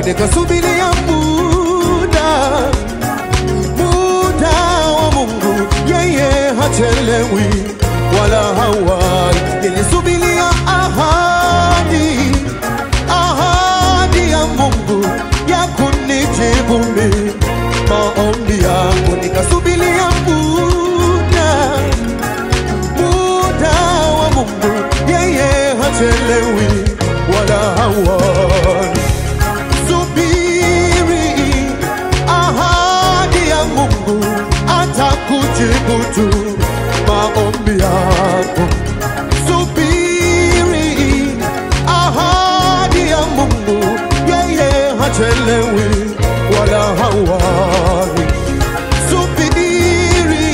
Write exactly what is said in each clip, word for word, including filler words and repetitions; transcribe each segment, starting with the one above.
nikasubiria muda, muda wa Mungu, yeye hachelewi wala hawai. Nilisubiria ahadi, ahadi ya Mungu ya kunijibu mimi maombi yangu, nikasubiria muda, muda wa Mungu, yeye hachelewi wala hawai. Subiri ahadi ya Mungu, atakujibu tu maombi yako. Subiri ahadi ya Mungu, yeye hachelewi wala hawai. Subiri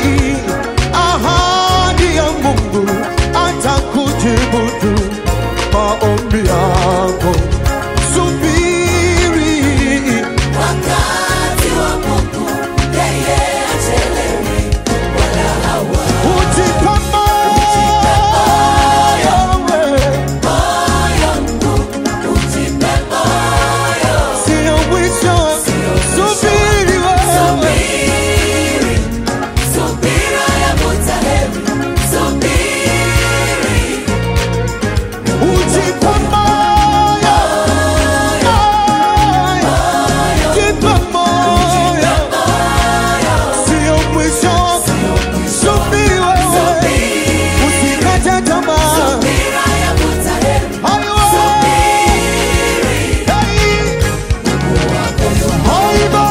ahadi ya Mungu, atakujibu tu maombi yako. Subiri wakati wa Mungu, yeye hachelewi wala hawai. ujipe moyo, Moyo mkuu, ujipe moyo. sio mwisho. Subiri wewe, Subiri, subira yavuta heri. Subiri, ujipe moyo, jipe moyo, sio mwisho. Subiri wewe, usikate tamaa. subira yavuta heri. Hayo Subiri, haibo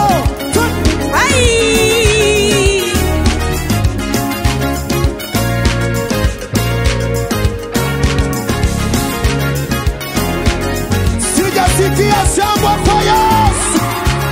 sijasikia shangwe kwa Yesu.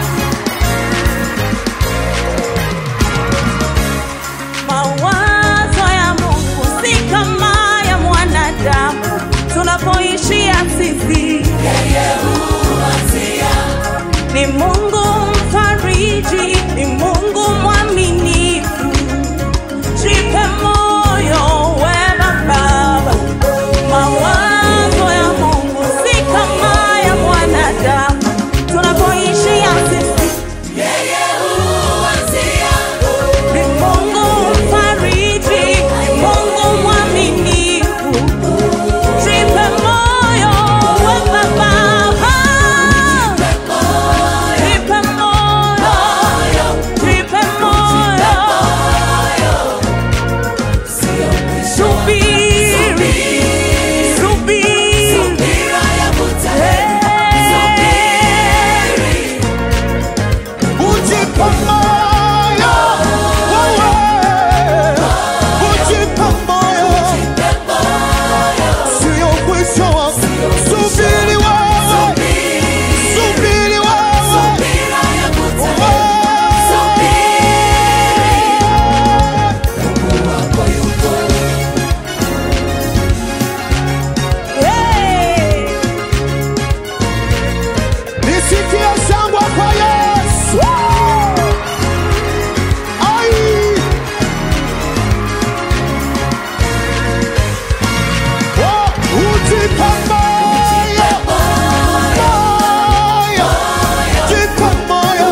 Mawazo ya Mungu si kama ya mwanadamu, tunapoishia sisi. yeye huanzia. Ni Mungu mfariji, ni Mungu mwaminifu. Jipe moyo wewe Baba. Mawazo ya Mungu si kama ya mwanadamu, tunapoishia sisi. Yeye huanzia. Ni Mungu mfariji, ni Mungu mwaminifu. Jipe moyo wewe Baba. Jipe moyo, jipe moyo. Sio mwisho. Subiri, subiri. Subira yavuta heri. Subiri, Ujipe moyo, wewe. Ujipe moyo, jipe moyo. sio mwisho wako. Subiri wewe, subiri wewe. Subira yavuta heri. Mungu wako yuko. Hey. Nisikie shangwe kwa Yesu. Ai. Oh, ujipe moyo, moyo, jipe moyo,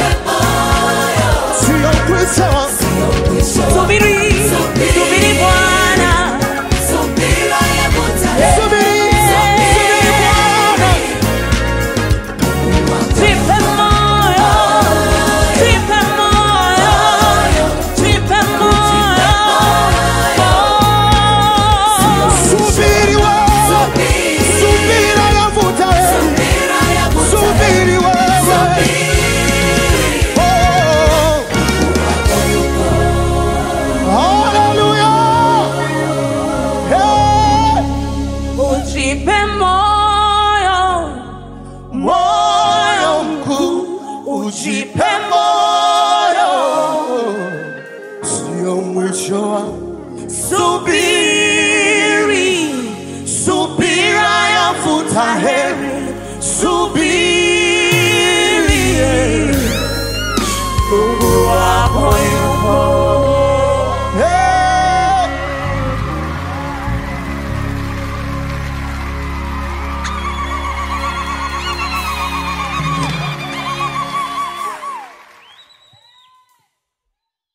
sio mwisho. Subiri, subiri Bwana. Subira yavuta heri. Subiri, subiri Bwana. Jipe moyo, jipe moyo, jipe moyo. Subiri wewe, subira yavuta heri. Subira yavuta heri. Subiri wewe. Oh. Hallelujah. Hey. Ujipe moyo, Moyo mkuu, ujipe moyo, sio mwisho wa subiri, subira yavuta heri. Subiri